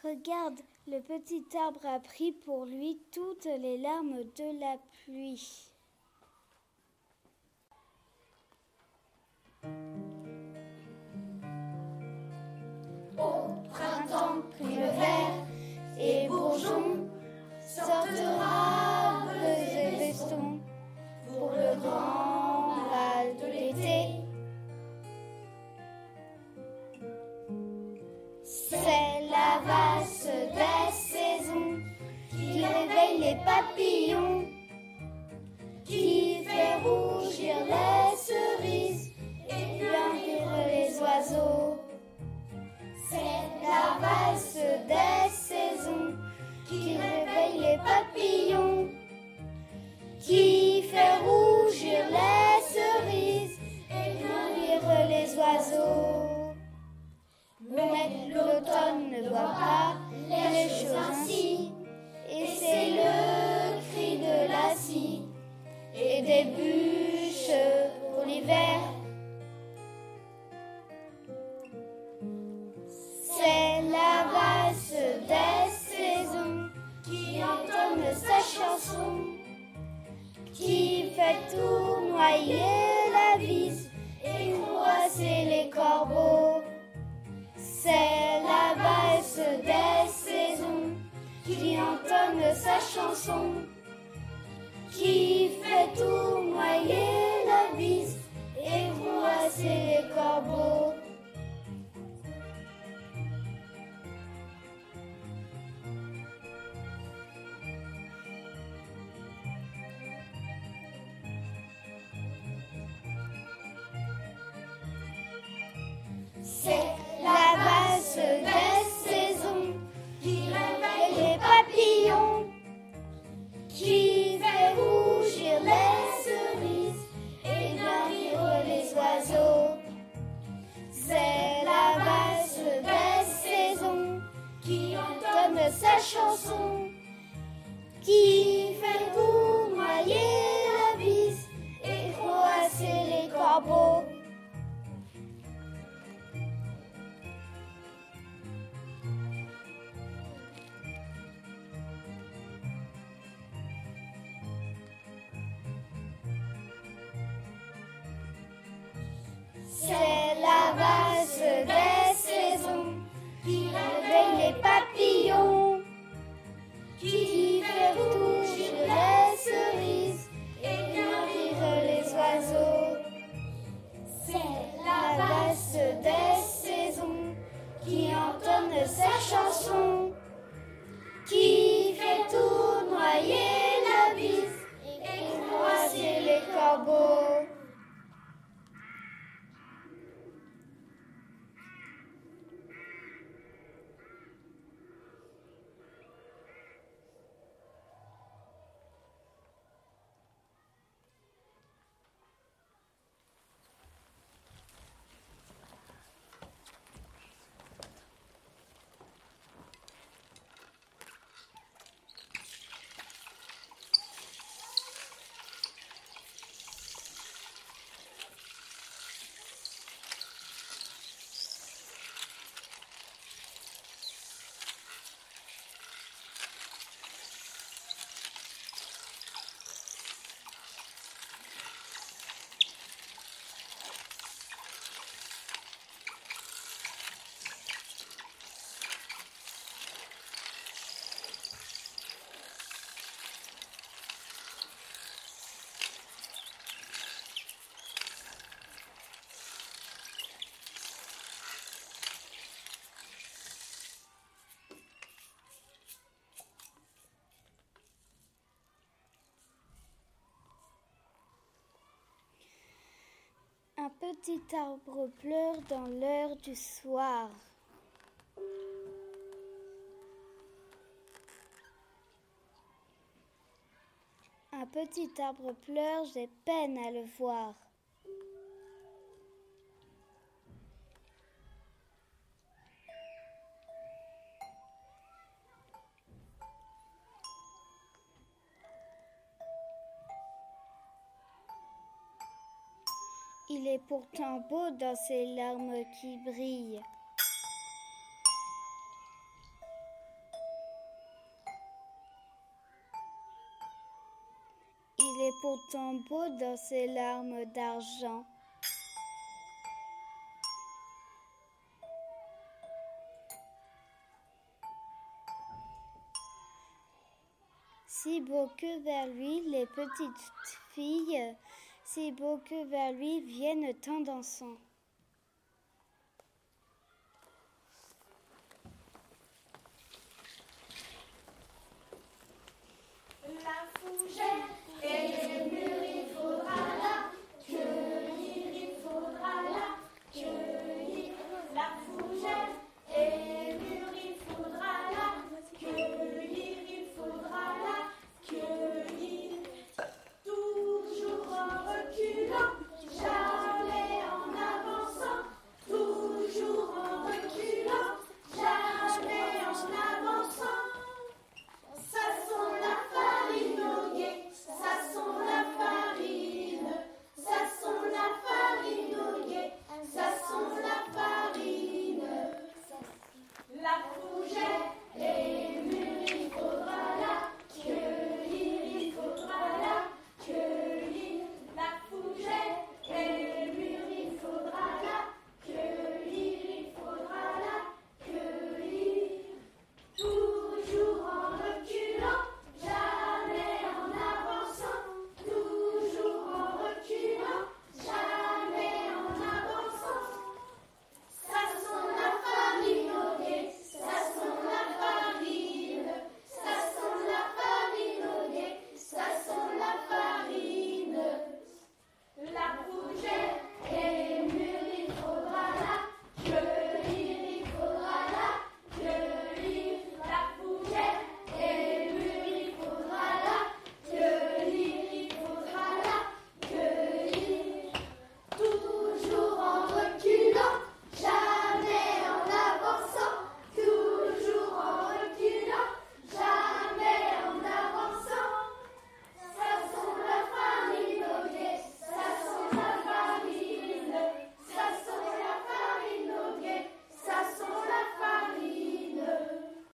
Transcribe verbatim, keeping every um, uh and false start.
Regarde, le petit arbre a pris pour lui toutes les larmes de la pluie. Au printemps, primevère et bourgeons sortent robes et vestons pour le grand bal de l'été. C'est la valse des saisons qui réveille les papillons, qui fait rougir les cerises et languir les oiseaux. C'est la valse des saisons qui réveille les papillons, qui fait rougir les cerises et languir les oiseaux. Mais l'automne ne voit pas les choses ainsi, et c'est le cri de la scie et des bûches pour l'hiver. C'est la valse des saisons qui entonne sa chanson, qui fait tournoyer la vis et froisser les corbeaux. C'est la valse des saisons qui entonne sa chanson, qui fait tournoyer la vis et froisser les corbeaux. C'est la valse des saisons qui réveille les papillons, qui fait rougir les cerises et languir les oiseaux. C'est la valse des saisons qui entonne sa chanson, qui fait tournoyer la vis et froisser les corbeaux. C'est la valse des saisons qui réveille les papillons, qui fait rougir les cerises et languir les oiseaux. C'est la valse des saisons qui entonne sa chanson, qui fait tournoyer la vis et froisser les corbeaux. Un petit arbre pleure dans l'heure du soir. Un petit arbre pleure, j'ai peine à le voir. Il est pourtant beau dans ses larmes qui brillent. pourtant beau dans ses larmes d'argent. Si beau que vers lui les petites filles, si beau que vers lui viennent tant dansant.